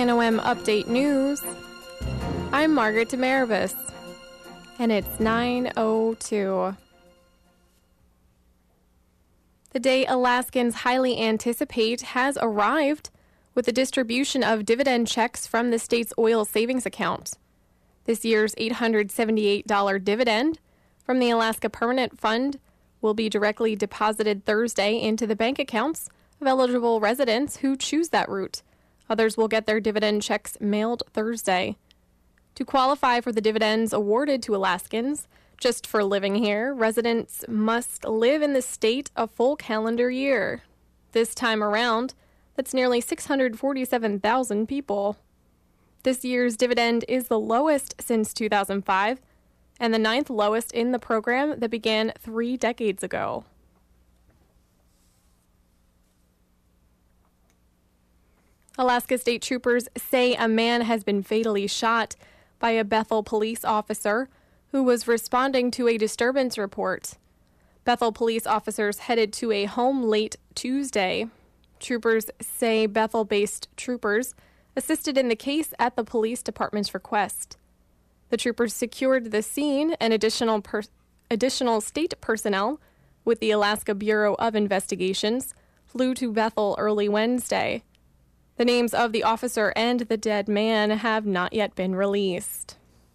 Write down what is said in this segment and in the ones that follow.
KNOM Update News. I'm Margaret Demarvis, and it's 9:02. The day Alaskans highly anticipate has arrived with the distribution of dividend checks from the state's oil savings account. This year's $878 dividend from the Alaska Permanent Fund will be directly deposited Thursday into the bank accounts of eligible residents who choose that route. Others will get their dividend checks mailed Thursday. To qualify for the dividends awarded to Alaskans just for living here, residents must live in the state a full calendar year. This time around, that's nearly 647,000 people. This year's dividend is the lowest since 2005 and the ninth lowest in the program that began 3 decades ago. Alaska State Troopers say a man has been fatally shot by a Bethel police officer who was responding to a disturbance report. Bethel police officers headed to a home late Tuesday. Troopers say Bethel-based troopers assisted in the case at the police department's request. The troopers secured the scene, and additional state personnel with the Alaska Bureau of Investigations flew to Bethel early Wednesday. The names of the officer and the dead man have not yet been released.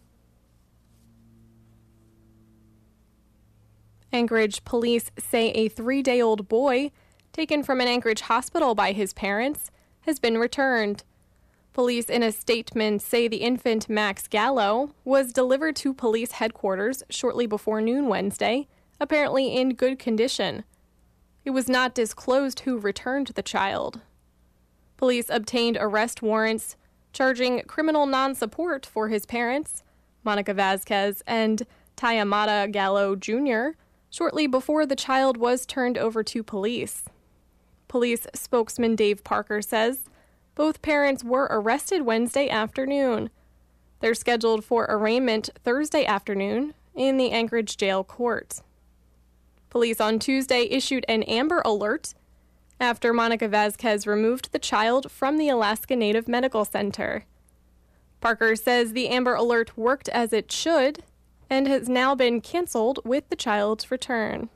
Anchorage police say a 3-day-old boy taken from an Anchorage hospital by his parents has been returned. Police in a statement say the infant Max Gallo was delivered to police headquarters shortly before noon Wednesday, apparently in good condition. It was not disclosed who returned the child. Police obtained arrest warrants charging criminal non-support for his parents, Monica Vasquez and Tayamata Gallo Jr., shortly before the child was turned over to police. Police spokesman Dave Parker says both parents were arrested Wednesday afternoon. They're scheduled for arraignment Thursday afternoon in the Anchorage jail court. Police on Tuesday issued an Amber Alert after Monica Vasquez removed the child from the Alaska Native Medical Center. Parker says the Amber Alert worked as it should and has now been canceled with the child's return.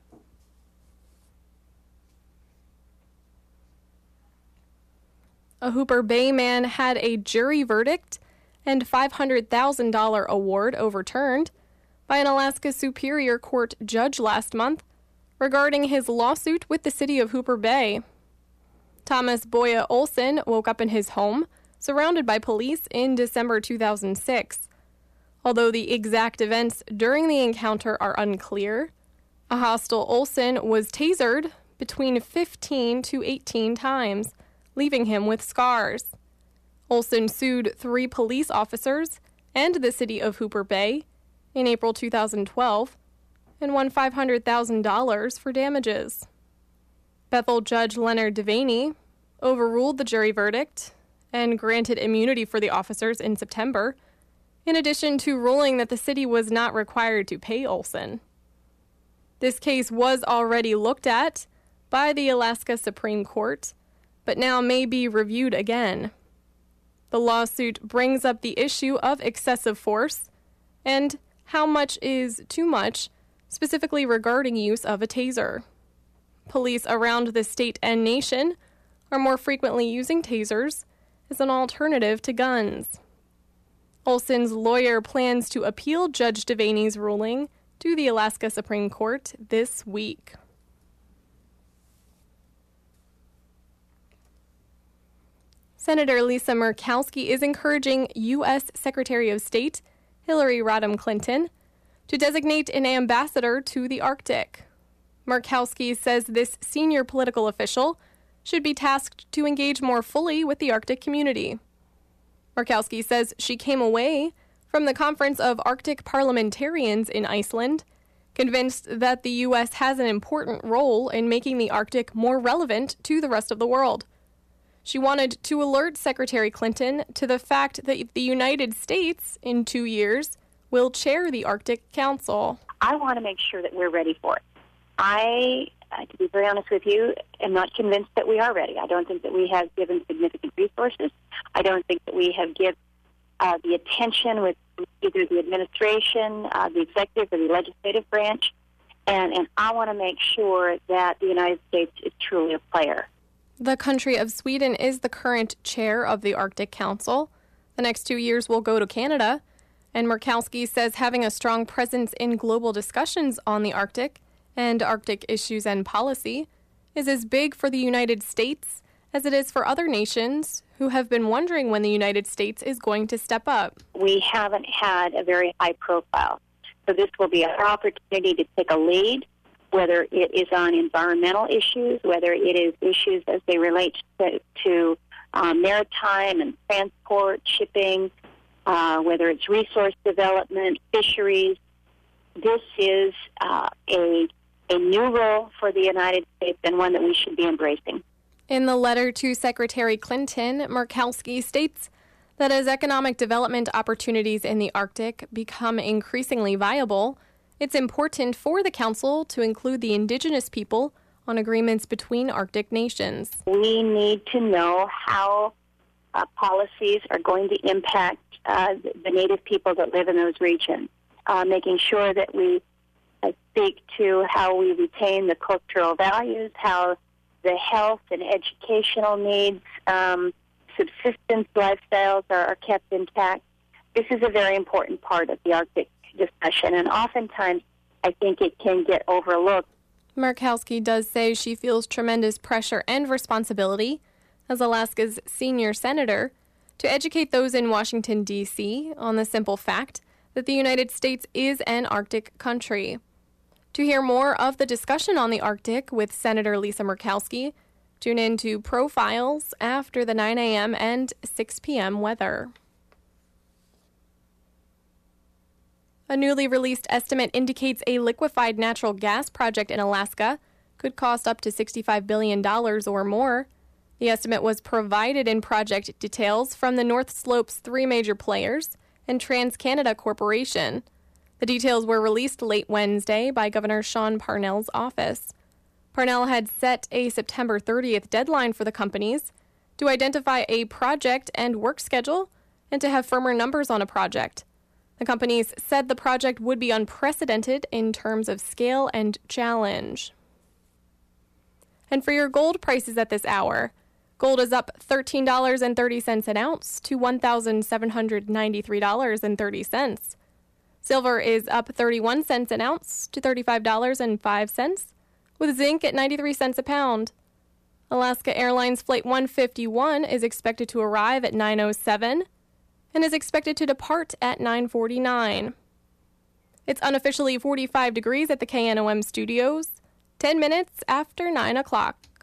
A Hooper Bay man had a jury verdict and $500,000 award overturned by an Alaska Superior Court judge last month regarding his lawsuit with the city of Hooper Bay. Thomas Boya Olson woke up in his home, surrounded by police, in December 2006. Although the exact events during the encounter are unclear, a hostile Olson was tasered between 15 to 18 times, leaving him with scars. Olson sued 3 police officers and the city of Hooper Bay in April 2012 and won $500,000 for damages. Bethel Judge Leonard Devaney overruled the jury verdict and granted immunity for the officers in September, in addition to ruling that the city was not required to pay Olson. This case was already looked at by the Alaska Supreme Court, but now may be reviewed again. The lawsuit brings up the issue of excessive force and how much is too much, specifically regarding use of a taser. Police around the state and nation are more frequently using tasers as an alternative to guns. Olson's lawyer plans to appeal Judge Devaney's ruling to the Alaska Supreme Court this week. Senator Lisa Murkowski is encouraging U.S. Secretary of State Hillary Rodham Clinton to designate an ambassador to the Arctic. Murkowski says this senior political official should be tasked to engage more fully with the Arctic community. Murkowski says she came away from the Conference of Arctic Parliamentarians in Iceland convinced that the U.S. has an important role in making the Arctic more relevant to the rest of the world. She wanted to alert Secretary Clinton to the fact that the United States, in 2 years, will chair the Arctic Council. I want to make sure that we're ready for it. I to be very honest with you, am not convinced that we are ready. I don't think that we have given significant resources. I don't think that we have given the attention with either the administration, the executive, or the legislative branch. And I want to make sure that the United States is truly a player. The country of Sweden is the current chair of the Arctic Council. The next 2 years will go to Canada. And Murkowski says having a strong presence in global discussions on the Arctic and Arctic issues and policy is as big for the United States as it is for other nations who have been wondering when the United States is going to step up. We haven't had a very high profile. So this will be our opportunity to take a lead, whether it is on environmental issues, whether it is issues as they relate to maritime and transport, shipping, whether it's resource development, fisheries. This is a new role for the United States and one that we should be embracing. In the letter to Secretary Clinton, Murkowski states that as economic development opportunities in the Arctic become increasingly viable, it's important for the Council to include the indigenous people on agreements between Arctic nations. We need to know how policies are going to impact the native people that live in those regions, making sure that we speak to how we retain the cultural values, how the health and educational needs, subsistence lifestyles are kept intact. This is a very important part of the Arctic discussion, and oftentimes I think it can get overlooked. Murkowski does say she feels tremendous pressure and responsibility as Alaska's senior senator to educate those in Washington, D.C. on the simple fact that the United States is an Arctic country. To hear more of the discussion on the Arctic with Senator Lisa Murkowski, tune in to Profiles after the 9 a.m. and 6 p.m. weather. A newly released estimate indicates a liquefied natural gas project in Alaska could cost up to $65 billion or more. The estimate was provided in project details from the North Slope's three major players and TransCanada Corporation. The details were released late Wednesday by Governor Sean Parnell's office. Parnell had set a September 30th deadline for the companies to identify a project and work schedule and to have firmer numbers on a project. The companies said the project would be unprecedented in terms of scale and challenge. And for your gold prices at this hour, gold is up $13.30 an ounce to $1,793.30. Silver is up 31 cents an ounce to $35.05, with zinc at 93 cents a pound. Alaska Airlines Flight 151 is expected to arrive at 9:07 and is expected to depart at 9:49. It's unofficially 45 degrees at the KNOM studios, 10 minutes after 9 o'clock.